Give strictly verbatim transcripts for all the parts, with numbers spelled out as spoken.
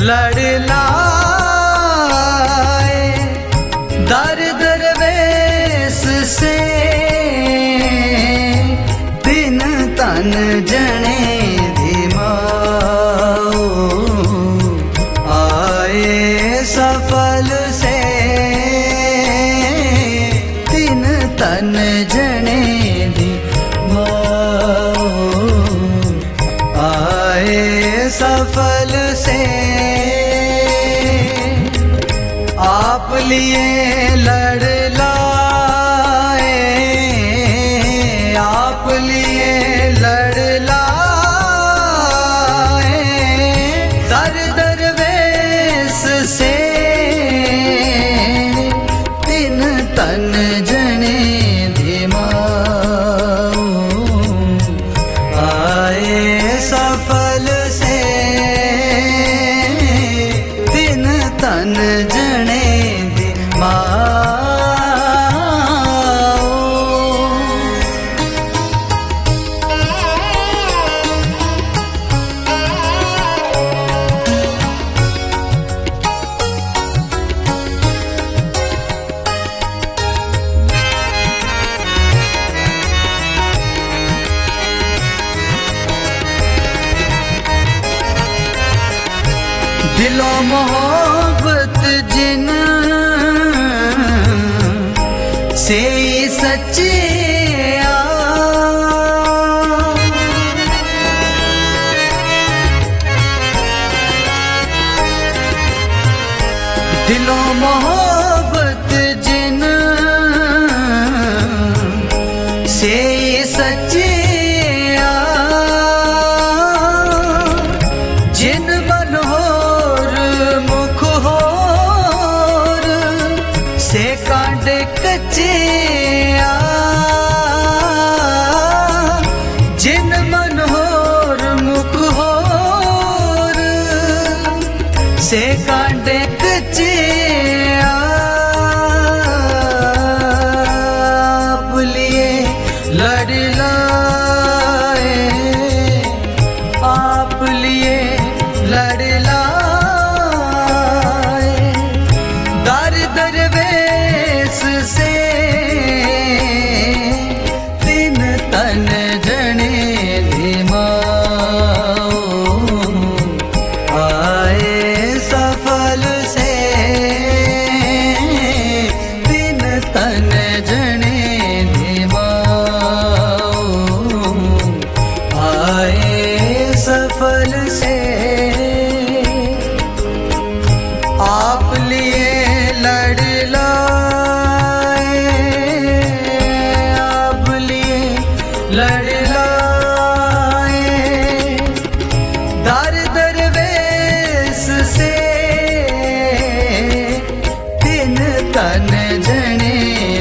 लड़ लाए दर दरवेश से दिन तन जने धिमाओ आए सफल से दिन तन जने धिमाओ आए सफल से आप लिए लड़ लाए आप लिए लड़ लाए दर दरवेश से दिन तन जने धिमाओ आए सफल से दिन तन जने दिलो मोहब्बत जिन से सच्चे दिलो मोहब्बत जिन से सच्चे जिन मनोहर मुख होर से कांड कच्चे जिन मनोहर मुख होर से कांड कच्चे आप लिए लड़ लाए आप लिए लड़ लाए दर दरवेश से दिन तन जने धिमाओ आए सफल से दिन तन जने धिमाओ आए सफल से आप लिए लड़ लाए आप लिए लड़ लाए दर दरवेश से दिन तन जने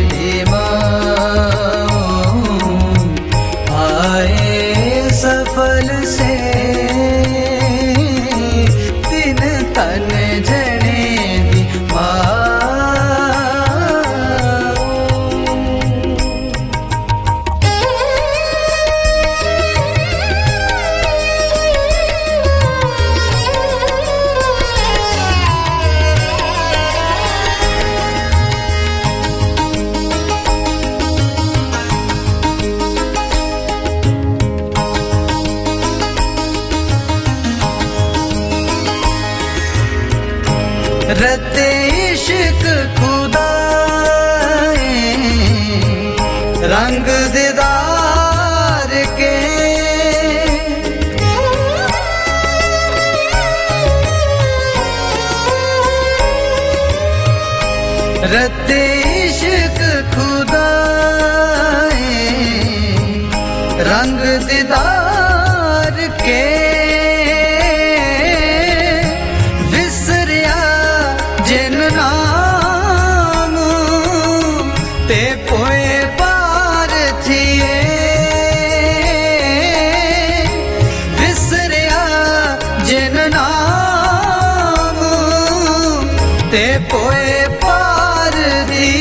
धिमाओ आए सफल से दिन तन जने धिमाओ रते इश्क खुदाए रंग दीदार के रते इश्क खुदाए रंग दीदार के जिन नाम ते पोए पार थिए विसरिया जिन नाम ते पोए पार थिए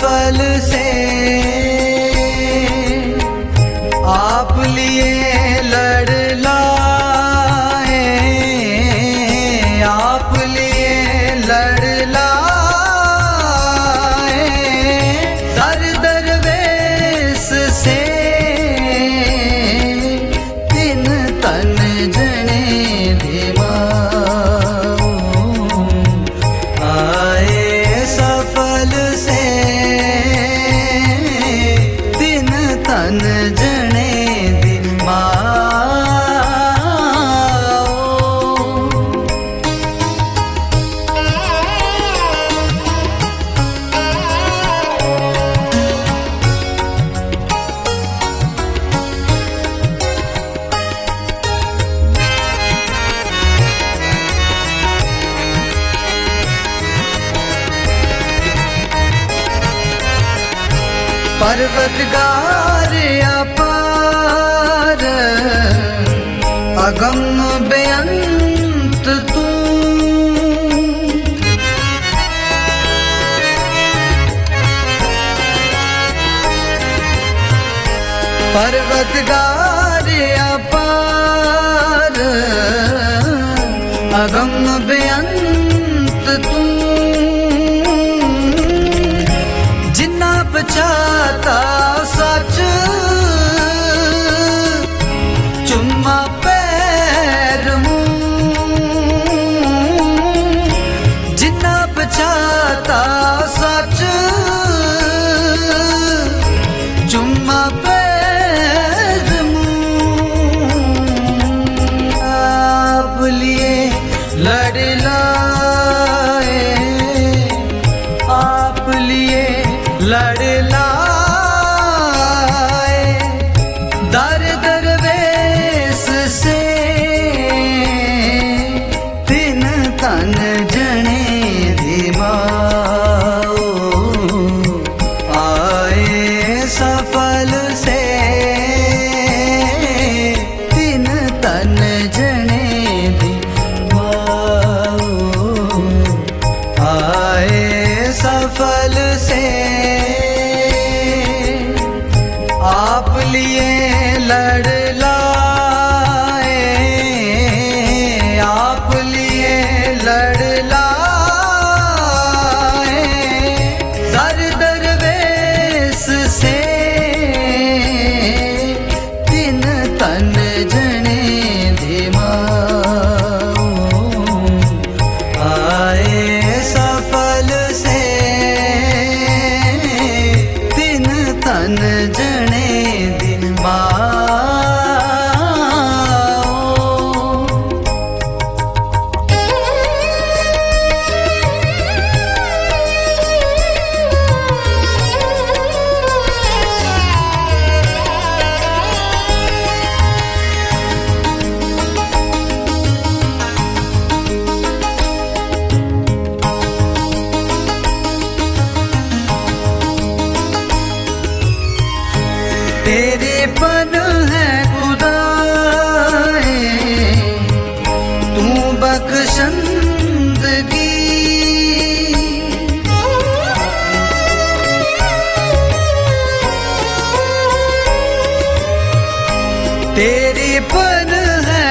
सफल से आप लिए लड़ लाए, आप लिए लड़ लाए, दर दरवेश से तिन तन जने दिमाओ आए सफल से तिन तन जने पर्वतगार अपार अगम बेअंत तू, पर्वतगार अपार अगम बेअंत तू, जिन्ना पचाता सच चुम्मा पैर मुंह, जिन्ना पचाता सच चुम्मा पैर मुंह, आप लिए लड़ लाए, आप लिए लड़ लाए, दर दरवेश से तिन तन जने दिमाओ आए सफल से तिन तन जने दिमाओ आए सफल से आप लिए लड़ लाए, आप लिए लड़ लाए, दर दरवेश से तिन तन जने दिमाओ आए सफल से तिन तन जने दिमाओ। तेरे पन है खुदाए तू बख्शंदगी, तेरे पन है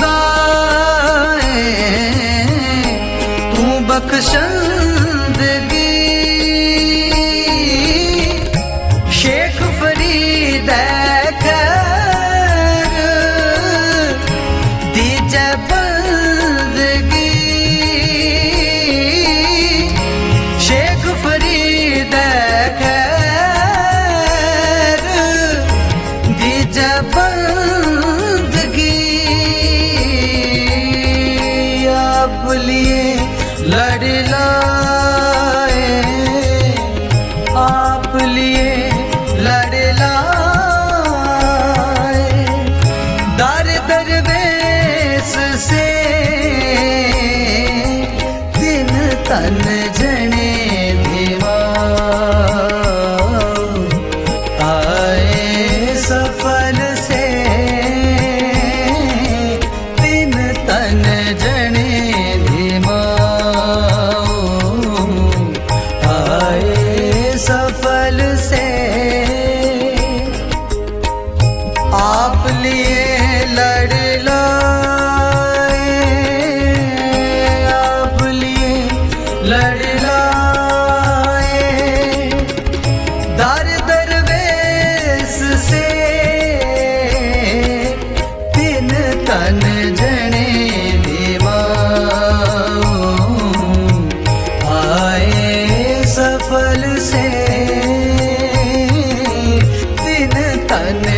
खुदाए तू बख्शंदगी, शेख फरीद खैर दीजे बंदगी, शेख फरीद खैर दीजे बंदगी, आप लिए लड़ लाए, आप लिए लड़ लाए, दर दरवेश से तिन तन जने दिमाओ आए सफल से तिन तन जने दिमाओ आए सफल तन